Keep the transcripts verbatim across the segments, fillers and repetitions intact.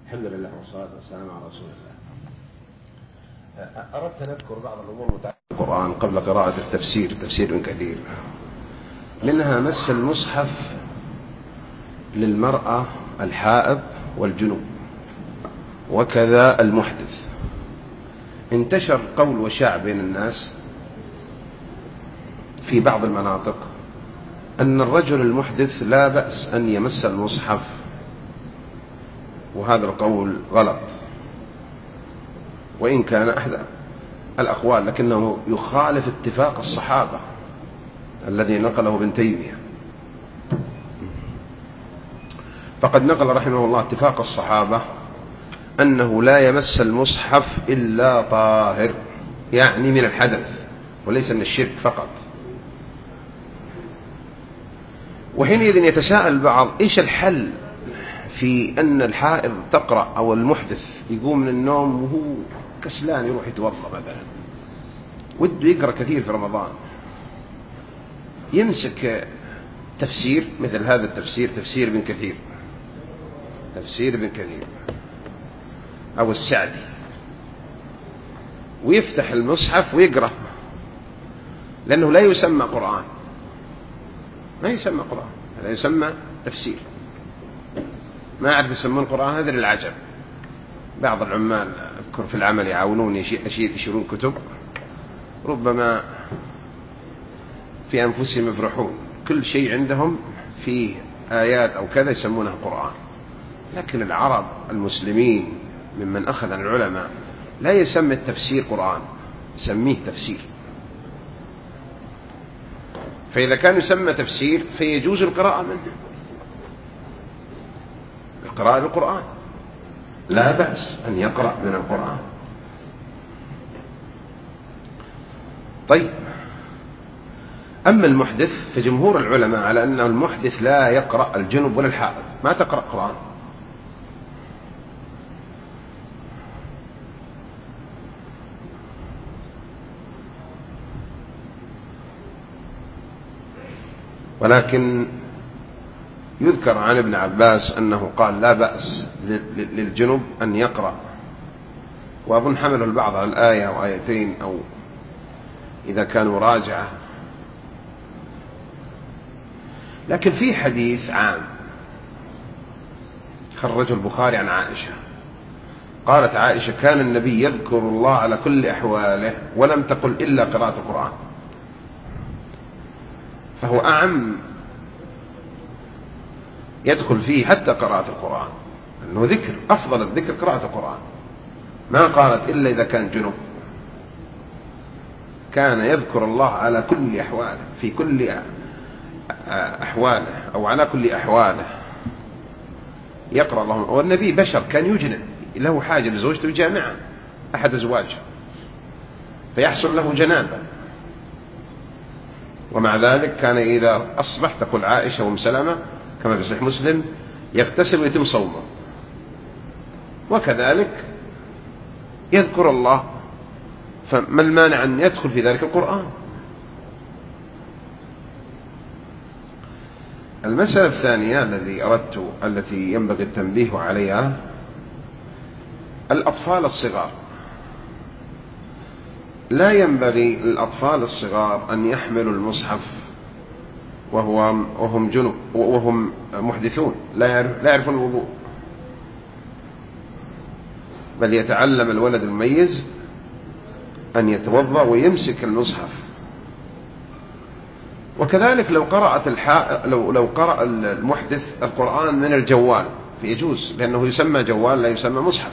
الحمد لله والصلاة والسلام على رسول الله. أردت أن أذكر بعض الأمور متعلقة بالقرآن قبل قراءة التفسير تفسير ابن كثير. منها مس المصحف للمرأة الحائض والجنوب وكذا المحدث. انتشر قول وشاع بين الناس في بعض المناطق أن الرجل المحدث لا بأس أن يمس المصحف، وهذا القول غلط وإن كان أحد الأقوال، لكنه يخالف اتفاق الصحابة الذي نقله ابن تيمية. فقد نقل رحمه الله اتفاق الصحابة أنه لا يمس المصحف إلا طاهر، يعني من الحدث وليس من الشرك فقط. وحينئذ يتساءل البعض إيش الحل في أن الحائض تقرأ أو المحدث يقوم من النوم وهو كسلان يروح يتوضأ مثلا، وده يقرأ كثير في رمضان، يمسك تفسير مثل هذا التفسير، تفسير ابن كثير، تفسير ابن كثير أو السعدي، ويفتح المصحف ويقرأ، لأنه لا يسمى قرآن، ما يسمى قرآن، هذا يسمى تفسير. ما أعرف يسمون القرآن هذا للعجب. بعض العمال أذكر في العمل يعاونون أشياء يشيرون كتب، ربما في أنفسهم يفرحون، كل شيء عندهم فيه آيات أو كذا يسمونه قرآن. لكن العرب المسلمين ممن أخذ عن العلماء لا يسمي التفسير قرآن، يسميه تفسير. فإذا كان يسمى تفسير فيجوز القراءة منه، القراءة للقرآن لا بأس أن يقرأ من القرآن. طيب، أما المحدث فجمهور العلماء على أنه المحدث لا يقرأ، الجنب ولا الحائض ما تقرأ قرآن. ولكن يذكر عن ابن عباس أنه قال لا بأس للجنب أن يقرأ، وأظن حمله البعض على الآية أو آيتين أو إذا كان مراجعة. لكن في حديث عام خرجه البخاري عن عائشة، قالت عائشة كان النبي يذكر الله على كل أحواله ولم تقل إلا قراءة القرآن، فهو أعم يدخل فيه حتى قراءة القرآن، أنه ذكر، أفضل الذكر قراءة القرآن. ما قالت إلا إذا كان جنوب، كان يذكر الله على كل أحواله، في كل أحواله أو على كل أحواله يقرأ الله. والنبي بشر كان يجنب، له حاجة لزوجته جامعة أحد أزواجه فيحصل له جنابة، ومع ذلك كان إذا أصبح تقول عائشة وأم سلمة كما في صحيح مسلم يغتسل ويتم صومه، وكذلك يذكر الله، فما المانع أن يدخل في ذلك القرآن؟ المسألة الثانية الذي أردت التي ينبغي التنبيه عليها الأطفال الصغار. لا ينبغي للأطفال الصغار أن يحملوا المصحف وهو وهم جنب وهم محدثون لا يعرفون الوضوء، بل يتعلم الولد المميز أن يتوضأ ويمسك المصحف. وكذلك لو قرأت الحا... لو لو قرأ المحدث القرآن من الجوال فيجوز، لأنه يسمى جوال لا يسمى مصحف.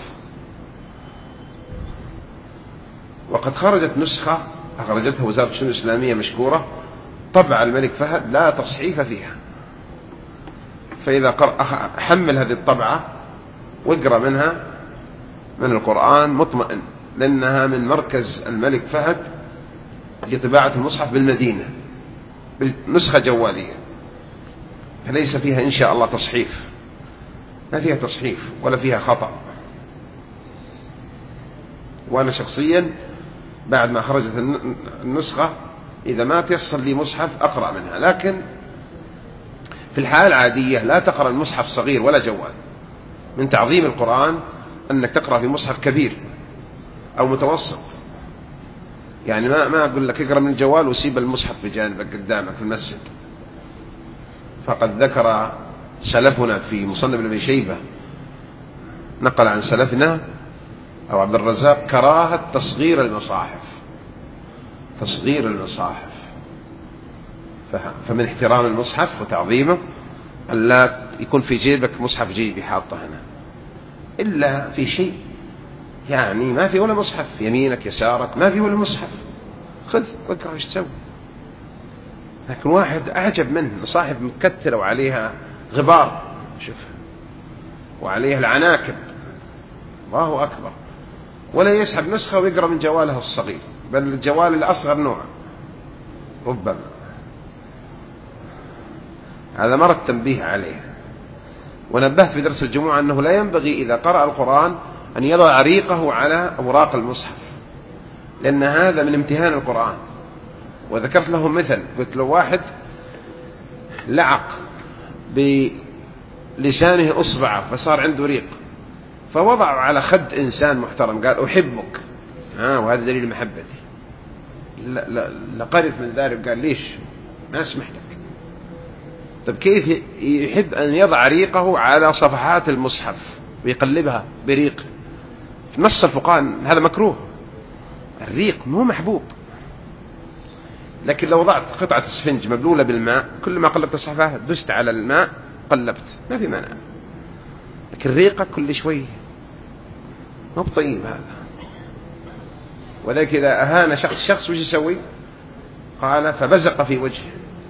وقد خرجت نسخة أخرجتها وزارة الشؤون الإسلامية مشكورة، طبع الملك فهد لا تصحيف فيها، فإذا قرأ حمل هذه الطبعة واقرأ منها من القرآن مطمئن، لأنها من مركز الملك فهد لطباعة المصحف بالمدينة بنسخة جوالية، فليس فيها إن شاء الله تصحيف، ما فيها تصحيف ولا فيها خطأ. وأنا شخصيا بعد ما خرجت النسخة إذا ما تيصل لي مصحف أقرأ منها، لكن في الحالة العادية لا تقرأ المصحف صغير ولا جوال، من تعظيم القرآن أنك تقرأ في مصحف كبير أو متوسط. يعني ما ما أقول لك اقرأ من الجوال وسيب المصحف بجانبك قدامك في المسجد. فقد ذكر سلفنا في مصنف ابن أبي شيبة، نقل عن سلفنا أو عبد الرزاق كراهة تصغير المصاحف، تصغير المصاحف. فمن احترام المصحف وتعظيمه أن لا يكون في جيبك مصحف جيبي حاطه هنا، إلا في شيء يعني ما في ولا مصحف، يمينك يسارك ما في ولا مصحف، خذ واقرأ ايش تسوي. لكن واحد أعجب منه مصاحف متكتلة وعليها غبار، شوف، وعليها العناكب، الله أكبر، ولا يسحب نسخة ويقرأ من جواله الصغير، بل الجوال الأصغر نوع ربما. هذا مرة تنبيه عليه. ونبهت في درس الجمعة أنه لا ينبغي إذا قرأ القرآن أن يضع ريقه على أوراق المصحف، لأن هذا من امتهان القرآن. وذكرت لهم مثل، قلت له واحد لعق بلسانه أصبعه فصار عنده ريق، فوضع على خد إنسان محترم قال أحبك، ها وهذا دليل محبتي. لا لا لقرف من ذلك، قال ليش ما أسمح لك. طب كيف يحب أن يضع ريقه على صفحات المصحف ويقلبها بريق؟ في نص الفقهاء هذا مكروه، الريق مو محبوب. لكن لو وضعت قطعة اسفنج مبلولة بالماء، كل ما قلبت الصفحة دست على الماء قلبت، ما في مانع. لكن ريقك كل شوي مو بطيب هذا. وذلك إذا أهان شخص شخص وش يسوي؟ قال فبزق في وجهه،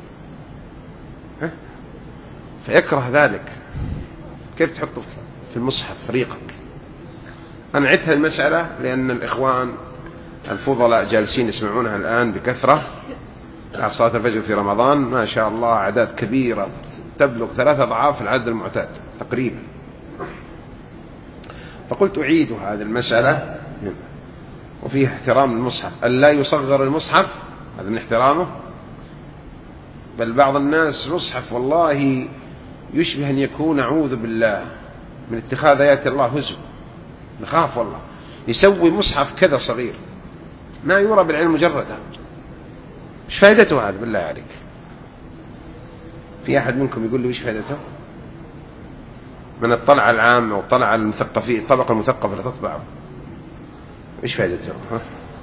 فيكره ذلك. كيف تحطه في المصحف ريقك؟ أنا عدت المسألة لأن الإخوان الفضلاء جالسين يسمعونها الآن بكثرة بعد صلاة الفجر في رمضان، ما شاء الله أعداد كبيرة تبلغ ثلاثة أضعاف العدد المعتاد تقريبا. فقلت أعيد هذه المسألة، وفيه احترام المصحف، أن لا يصغر المصحف، هذا من احترامه. بل بعض الناس مصحف والله يشبه أن يكون أعوذ بالله من اتخاذ آيات الله هزو، نخاف والله، يسوي مصحف كذا صغير ما يرى بالعين مجردة. ايش فائدته هذا بالله عليك؟ في أحد منكم يقول لي ايش فائدته؟ من الطلعة العامة والطلعة المثقفين، الطبقة المثقفة اللي تطبعه، ايش فائدته؟ ها؟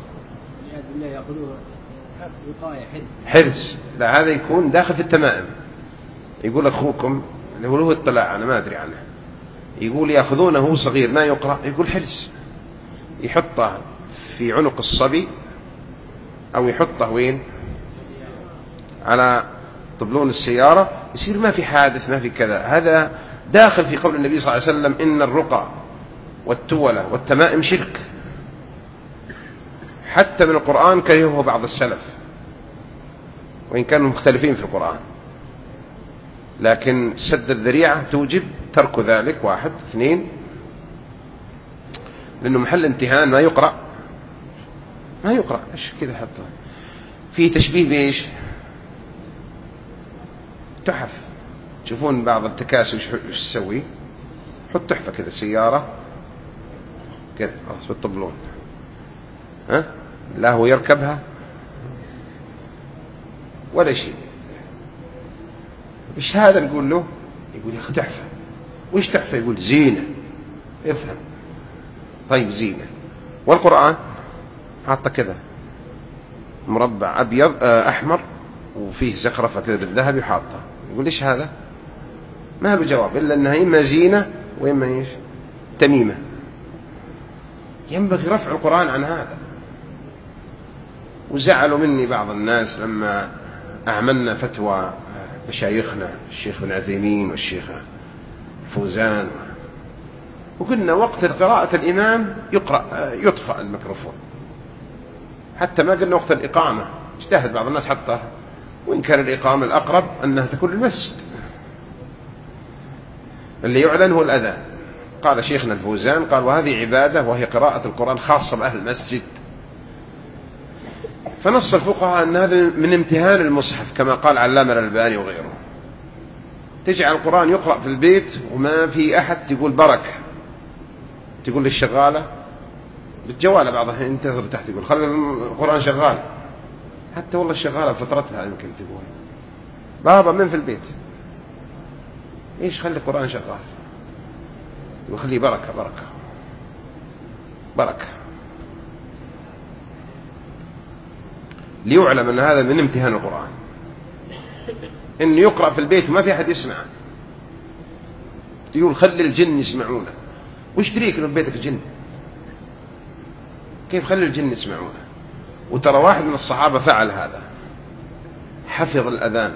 حرز. لا، هذا يكون داخل في التمائم. يقول أخوكم اللي هو له اطلاع أنا ما أدري عنه، يقول يأخذونه صغير ما يقرأ، يقول حرز، يحطه في عنق الصبي أو يحطه وين؟ على طبلون السيارة، يصير ما في حادث ما في كذا. هذا داخل في قول النبي صلى الله عليه وسلم إن الرقى والتولى والتمائم شرك. حتى من القرآن كرهه بعض السلف وإن كانوا مختلفين في القرآن، لكن سد الذريعة توجب ترك ذلك. واحد اثنين، لأنه محل امتهان ما يقرأ، ما يقرأ إيش كذا. حتى فيه تشبيه بإيش؟ تحف. تشوفون بعض التكاسي وش تسوي؟ حط تحفة كذا سيارة كذا خلاص بالطبلون، ها لا هو يركبها ولا شيء. إيش هذا؟ نقول له، يقول يا أخي تحفة. وإيش تحفة؟ يقول زينة. افهم. طيب زينة. والقرآن حاطه كذا مربع أبيض أحمر وفيه زخرفة كذا بالذهب يحاطها، يقول إيش هذا؟ ما له جواب إلا أنها إما زينة وإما إيش؟ تميمة. ينبغي رفع القرآن عن هذا. وزعلوا مني بعض الناس لما أعملنا فتوى مشايخنا الشيخ بن عثيمين والشيخ فوزان، وقلنا وقت قراءة الإمام يقرأ يطفأ الميكروفون، حتى ما قلنا وقت الإقامة. اجتهد بعض الناس حتى وإن كان الإقامة الأقرب أنها تكون المسجد، اللي يعلن هو الأذان. قال شيخنا الفوزان قال وهذه عبادة وهي قراءة القرآن خاصة بأهل المسجد. فنص الفقهاء أن هذا من امتهان المصحف كما قال علامة الألباني وغيره. تجعل القرآن يقرأ في البيت وما في أحد يقول بركة، تقول للشغالة بالجوال بعضها ينتظر تحت يقول خلي القرآن شغال، حتى والله الشغالة فترتها يمكن تقول بابا من في البيت إيش خلي القرآن شغال، وخليه بركة بركة بركة، ليعلم أن هذا من امتهان القرآن، إن يقرأ في البيت وما في أحد يسمع، يقول خلي الجن يسمعونه، وش تريك إنه ببيتك جن؟ كيف خلي الجن يسمعونه؟ وترى واحد من الصحابة فعل هذا، حفظ الأذان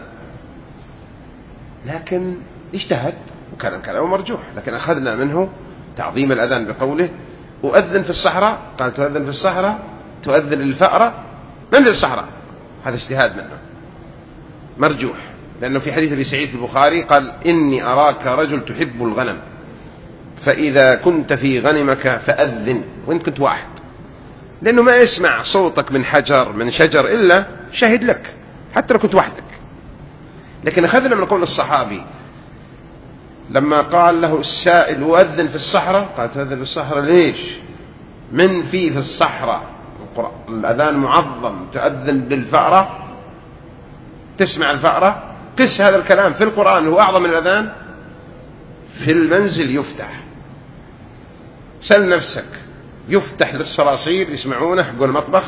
لكن اجتهد وكلام كلامه مرجوح، لكن أخذنا منه تعظيم الأذان بقوله أؤذن في الصحراء، قال تؤذن في الصحراء تؤذن للفأرة من في الصحراء، هذا اجتهاد منه مرجوح، لأنه في حديث أبي سعيد البخاري قال إني أراك رجل تحب الغنم فإذا كنت في غنمك فأذن، وإن كنت واحد، لأنه ما يسمع صوتك من حجر من شجر إلا شهد لك حتى لو كنت وحدك. لكن أخذنا من قول الصحابي لما قال له السائل أؤذن في الصحراء، قال تؤذن في الصحراء ليش؟ من في في الصحراء الأذان معظم، تؤذن للفأرة تسمع الفأرة، قس هذا الكلام في القرآن هو أعظم من الأذان. في المنزل يفتح، سل نفسك يفتح للصراصير يسمعونه حق المطبخ،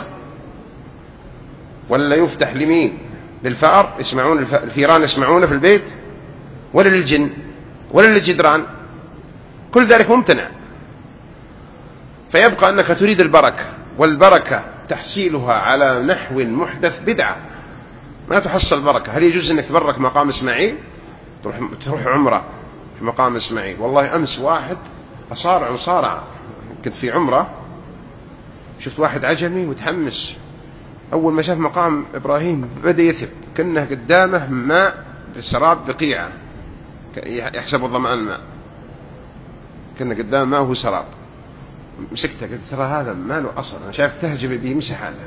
ولا يفتح لمين؟ للفأر يسمعون الفيران يسمعونه في البيت، ولا للجن ولا للجدران؟ كل ذلك ممتنع. فيبقى أنك تريد البركة، والبركة تحصيلها على نحو محدث بدعة، ما تحصل بركة. هل يجوز أنك تبرك مقام إسماعيل؟ تروح, تروح عمرة في مقام إسماعيل. والله أمس واحد أصارع مصارعة، كنت في عمرة شفت واحد عجمي متحمس، أول ما شاف مقام إبراهيم بدأ يثب كأنه قدامه ماء بسراب بقيعة يحسب الظمآن الماء، كأنه قدامه ماء وهو سراب. مسكته قلت ترى هذا ما له أصل، أنا شايف تهجم بيمسح هذا،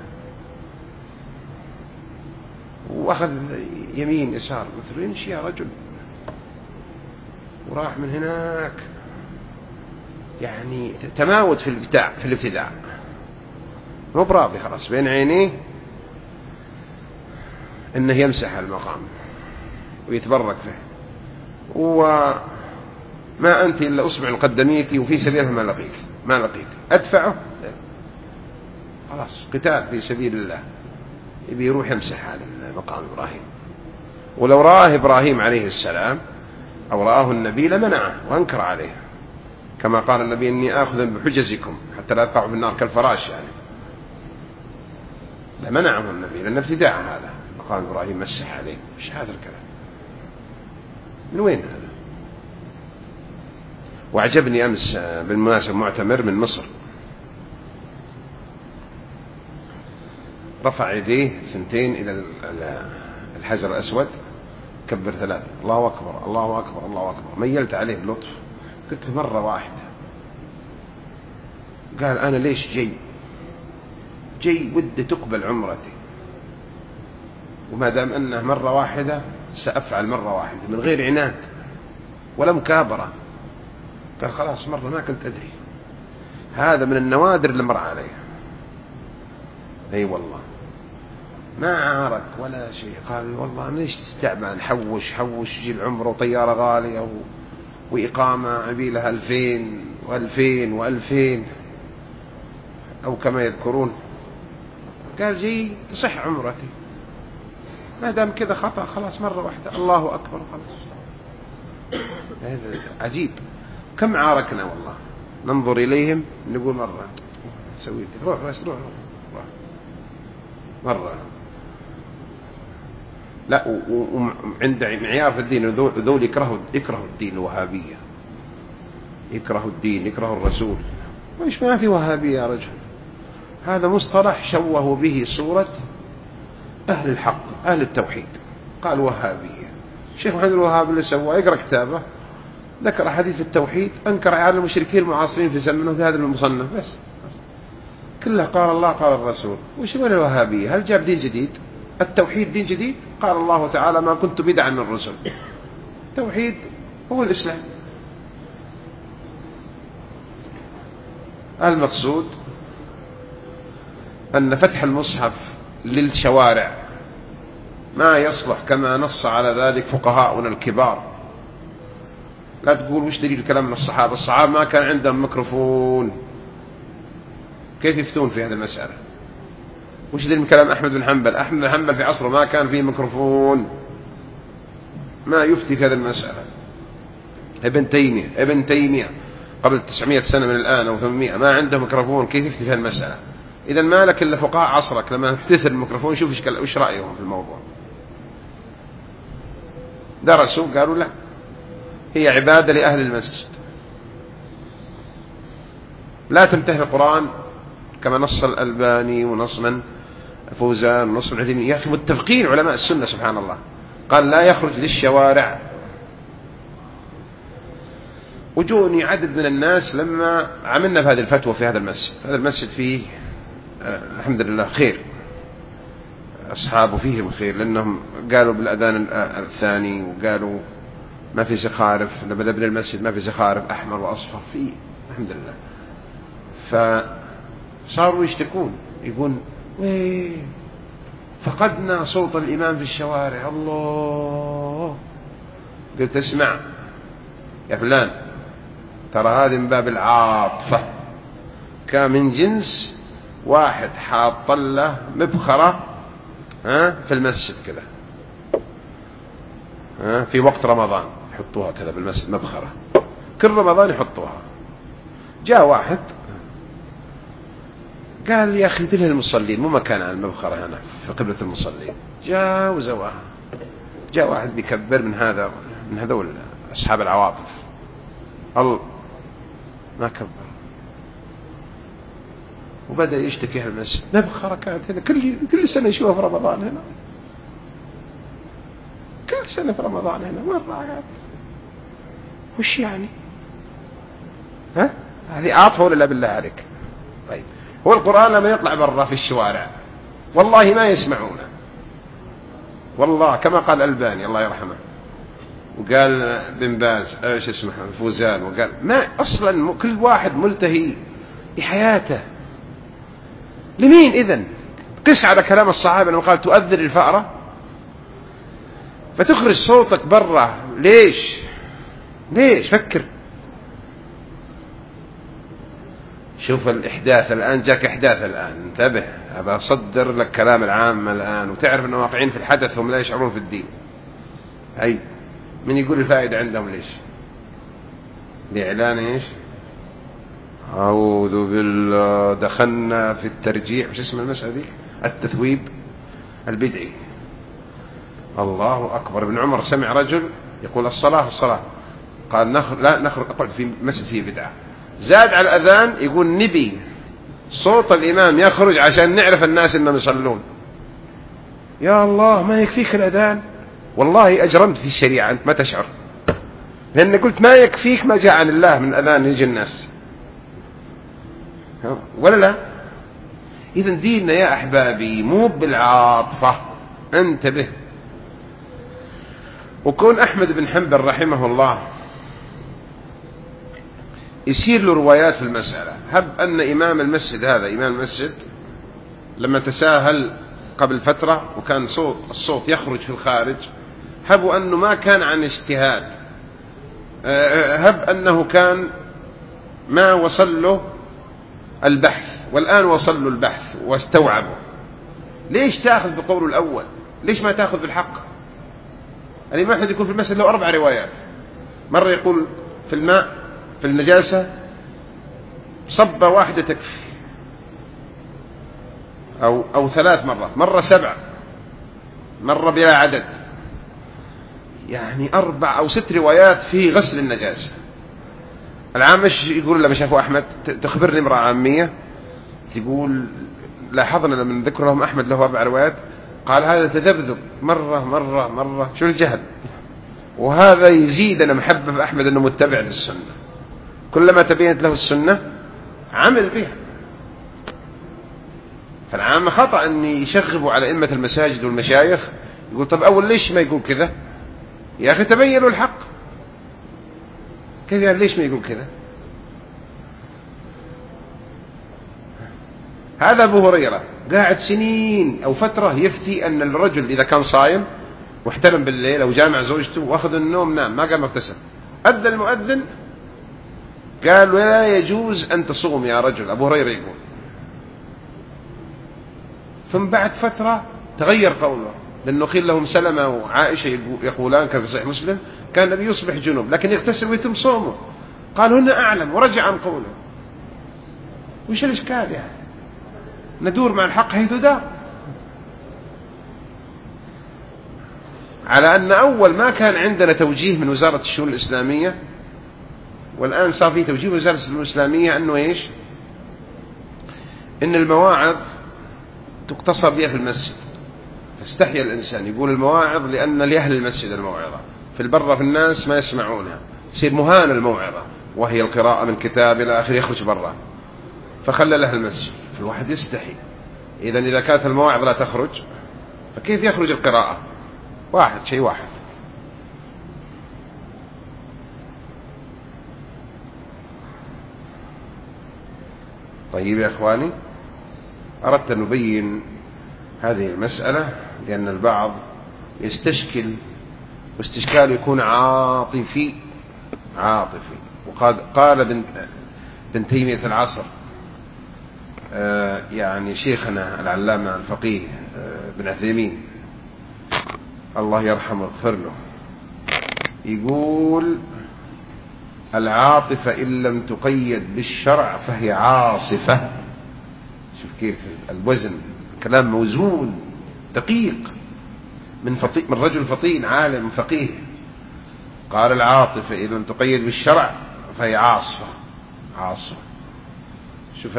وأخذ يمين يسار، قلت له يمشي يا رجل، وراح من هناك يعني تماوت في الابتداع في الابتداع، مو براضي خلاص بين عينيه انه يمسح المقام ويتبرك فيه، وما انت الا اصبع قدميك وفي سبيلها ما لقيك ما لقيك ادفعه خلاص، قتال في سبيل الله، يبي يروح يمسح على مقام ابراهيم. ولو رآه ابراهيم عليه السلام او رآه النبي لمنعه وانكر عليه، كما قال النبي إني آخذ بحجزكم حتى لا تقعوا في النار كالفراش، يعني لمنعه النبي لأن ابتداع هذا مقام إبراهيم مسح عليه. مش هذا الكلام، من وين هذا؟ وعجبني أمس بالمناسبة معتمر من مصر رفع يديه ثنتين إلى الحجر الأسود، كبر ثلاثة، الله أكبر الله أكبر الله أكبر، ميلت عليه بلطف، قلت مرة واحدة، قال أنا ليش جاي جاي ودي تقبل عمرتي، وما دام أنه مرة واحدة سأفعل مرة واحدة من غير عناد ولا مكابرة. قال خلاص مرة ما كنت أدري. هذا من النوادر اللي مر عليه. أي والله ما عارك ولا شيء، قال والله أنا ليش تستعمل حوش حوش يجي العمر وطيارة غالية و... وإقامة عبيلها ألفين وألفين وألفين أو كما يذكرون. قال جي تصح عمرتي، ما دام كذا خطأ خلاص مرة واحدة الله أكبر خلاص. عجيب كم عاركنا والله، ننظر إليهم نقول مرة سويت روح بس روح, روح. مرة لا. وعند معيار في الدين ذول يكرهوا يكرهوا الدين الوهابية، يكرهوا الدين يكرهوا الرسول. وإيش ما في وهابية يا رجل؟ هذا مصطلح شوهوا به صورة أهل الحق أهل التوحيد، قال وهابية. الشيخ محمد الوهاب اللي سواه يقرأ كتابه ذكر حديث التوحيد، أنكر على المشركين المعاصرين في زمنه في هذا المصنف، بس كله قال الله قال الرسول. وش من الوهابية؟ هل جاب دين جديد؟ التوحيد دين جديد؟ قال الله تعالى ما كنت بدعا من الرسل. التوحيد هو الإسلام. المقصود أن فتح المصحف للشوارع ما يصلح كما نص على ذلك فقهاؤنا الكبار. لا تقول وش دليل الكلام من الصحابة؟ الصحابة ما كان عندهم ميكروفون، كيف يفتون في هذه المسألة؟ وش دليل من كلام أحمد بن حنبل؟ أحمد بن حنبل في عصره ما كان فيه ميكروفون، ما يفتي في هذه المسألة. ابن تيمية ابن تيمية قبل تسعمائة سنة من الآن أو ثمانمائة ما عنده ميكروفون، كيف يفتي في هذه المسألة؟ إذا ما لك إلا فقهاء عصرك لما تحدث الميكروفون شوف إيش رأيهم في الموضوع. درسوا قالوا لا، هي عبادة لأهل المسجد، لا تمتهن القرآن كما نص الألباني ونص من فوزان ونص العثيمين. يا أخي متفقين علماء السنة سبحان الله، قال لا يخرج للشوارع. وجوني عدد من الناس لما عملنا في هذه الفتوى في هذا المسجد. هذا المسجد فيه آه الحمد لله خير، أصحابه فيهم خير، لأنهم قالوا بالأذان الثاني وقالوا ما في زخارف، لما نبني المسجد ما في زخارف أحمر وأصفر فيه الحمد لله. فصاروا يشتكون يقول ويه فقدنا صوت الإمام في الشوارع. الله، قلت اسمع يا فلان، ترى هذه من باب العاطفة، كان من جنس واحد حاط له مبخرة ها في المسجد كذا، ها في وقت رمضان يحطوها كذا بالمسجد مبخرة، كل رمضان يحطوها. جاء واحد قال يا أخي دلها المصلين، مو مكان على المبخرة هنا في قبلة المصلين. جاء وزواها. جاء واحد بيكبر من هذا من هذول أصحاب العواطف، الله ما كبر، وبدأ يشتكي المسجد مبخرة كانت هنا كل كل سنة يشوفها في رمضان هنا، كل سنة في رمضان هنا مرة قاعد. وش يعني؟ ها؟ هذه عاطفة ولا لا بالله عليك؟ طيب هو القرآن لما يطلع برا في الشوارع والله ما يسمعونه، والله كما قال الألباني الله يرحمه، وقال بن باز ايش اسمه فوزان، وقال ما اصلا كل واحد ملتهي بحياته. لمين اذن؟ قس على كلام الصحابة لما قال تؤذن الفأرة، فتخرج صوتك برا ليش؟ ليش؟ فكر. شوف الإحداث الآن، جاك إحداث الآن، انتبه، أبى أصدر لك كلام العام الآن وتعرف أنهم واقعين في الحدث هم لا يشعرون في الدين. أي من يقول الفائدة عندهم ليش؟ لإعلان إيش؟ أعوذ بالله، دخلنا في الترجيح، وش اسم المسألة دي؟ التثويب البدعي. الله أكبر. ابن عمر سمع رجل يقول الصلاة الصلاة، قال نخر لا نخرج أقعد في مسجد فيه بدعة. زاد على الأذان يقول نبي صوت الإمام يخرج عشان نعرف الناس إنهم يصلون. يا الله ما يكفيك الأذان؟ والله أجرمت في الشريعة أنت ما تشعر، لأن قلت ما يكفيك ما جاء عن الله من أذان يجي الناس ولا لا؟ إذن ديننا يا أحبابي مو بالعاطفة، انتبه. وكون أحمد بن حنبل رحمه الله يصير له روايات في المسألة. هب أن إمام المسجد هذا إمام المسجد لما تساهل قبل فترة وكان صوت الصوت يخرج في الخارج، هبوا أنه ما كان عن اجتهاد، هب أنه كان ما وصل له البحث، والآن وصل له البحث واستوعبه. ليش تأخذ بقول الأول؟ ليش ما تأخذ بالحق؟ الإمام أحمد يكون في المسجد له أربع روايات، مرة يقول في الماء في النجاسة صبة واحدة تكفي، أو, أو ثلاث مرات، مرة سبع، مرة بلا عدد، يعني أربع أو ست روايات في غسل النجاسة. العامش يقول لما شافوا أحمد تخبرني امرأة عامية تقول لاحظنا لما ذكر لهم أحمد له أربع روايات، قال هذا تذبذب مرة مرة مرة، شو الجهل؟ وهذا يزيدنا محبة في أحمد أنه متبع للسنة، كلما تبينت له السنة عمل بها. فالعامة خطأ أن يشغبوا على أئمة المساجد والمشايخ، يقول طب أول ليش ما يقول كذا؟ يا أخي تبينوا الحق، كيف يعني ليش ما يقول كذا؟ هذا أبو هريرة قاعد سنين أو فترة يفتي أن الرجل إذا كان صايم واحتلم بالليل أو جامع زوجته واخذ النوم نام ما قام اغتسل، أذن المؤذن قال ولا يجوز أن تصوم يا رجل، أبو هريرة يقول. ثم بعد فترة تغير قوله، لأنه قيل لهم سلمة وعائشة يقولان كان في صحيح مسلم كان النبي يصبح جنوب لكن يغتسل ويتم صومه، قال هنا أعلم ورجع عن قوله. وش الإشكال يعني؟ ندور مع الحق حيث دار. على أن أول ما كان عندنا توجيه من وزارة الشؤون الإسلامية، والآن صار في توجيه من وزارة الشؤون الإسلامية أنه إيش؟ إن المواعظ تقتصر بها في المسجد، فاستحيا الإنسان يقول المواعظ لأن لأهل المسجد الموعظة، في البرة في الناس ما يسمعونها، تصير مهانة الموعظة وهي القراءة من كتاب إلى آخر، يخرج برا فخلى له المسجد. فالواحد يستحي، إذا إذا كانت المواعظ لا تخرج فكيف يخرج القراءة؟ واحد شيء واحد. طيب يا إخواني، أردت أن نبين هذه المسألة لأن البعض يستشكل واستشكال يكون عاطفي عاطفي وقال قال ابن ابن تيمية العصر آه يعني شيخنا العلامة الفقيه آه ابن عثيمين الله يرحمه ويغفر له، يقول العاطفة إن لم تقيد بالشرع فهي عاصفة. شوف كيف الوزن، كلام موزون دقيق من فطي من رجل فطين عالم فقيه. قال العاطفة إذا لم تقيد بالشرع فهي عاصفة عاصفة. شوف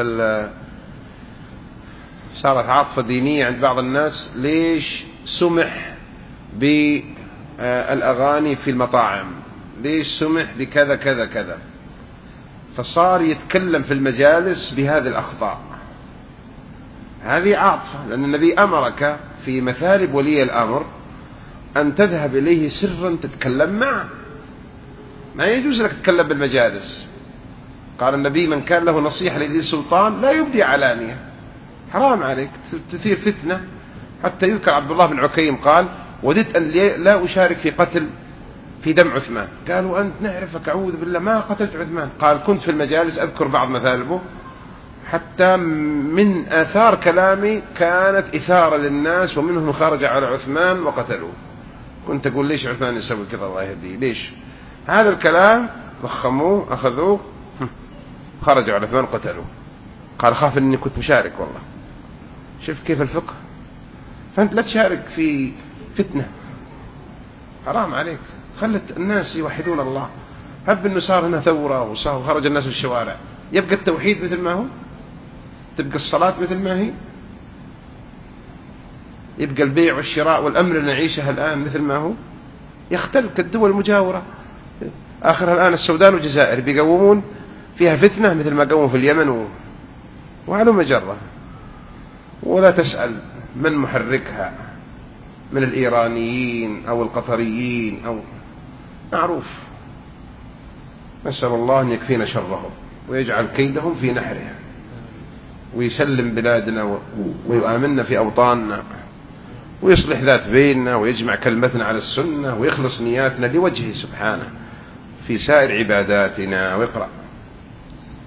صارت عاطفة دينية عند بعض الناس. ليش سمح بالأغاني في المطاعم؟ ليش سمح بكذا كذا كذا؟ فصار يتكلم في المجالس بهذه الأخطاء. هذه عاطفة، لأن النبي أمرك في مثالب ولي الأمر أن تذهب إليه سرا تتكلم معه، ما يجوز لك تتكلم بالمجالس. قال النبي من كان له نصيحة لذي السلطان لا يبدي علانية. حرام عليك تثير فتنة. حتى يذكر عبد الله بن عكيم قال وددت أن لا أشارك في قتل في دم عثمان. قالوا أنت نعرفك أعوذ بالله ما قتلت عثمان. قال كنت في المجالس أذكر بعض مثالبه حتى من آثار كلامي كانت إثارة للناس ومنهم خرج على عثمان وقتلوه. كنت أقول ليش عثمان يسوي كذا الله يهديه ليش؟ هذا الكلام ضخموه أخذوه خرجوا على عثمان وقتلوه. قال خاف أني كنت مشارك والله. شوف كيف الفقه. فأنت لا تشارك في فتنة، حرام عليك. خلت الناس يوحدون الله. هب أنه صار هنا ثورة وصار وخرج الناس في الشوارع، يبقى التوحيد مثل ما هو؟ تبقى الصلاة مثل ما هي؟ يبقى البيع والشراء والأمر اللي نعيشها الآن مثل ما هو؟ يختلف كالدول المجاورة. آخرها الآن السودان والجزائر بيقومون فيها فتنة مثل ما قوموا في اليمن و... وعلى مجرة. ولا تسأل من محركها من الإيرانيين أو القطريين أو معروف. نسأل الله أن يكفينا شرهم ويجعل كيدهم في نحرهم ويسلم بلادنا ويؤمننا في أوطاننا ويصلح ذات بيننا ويجمع كلمتنا على السنة ويخلص نياتنا لوجهه سبحانه في سائر عباداتنا. ويقرأ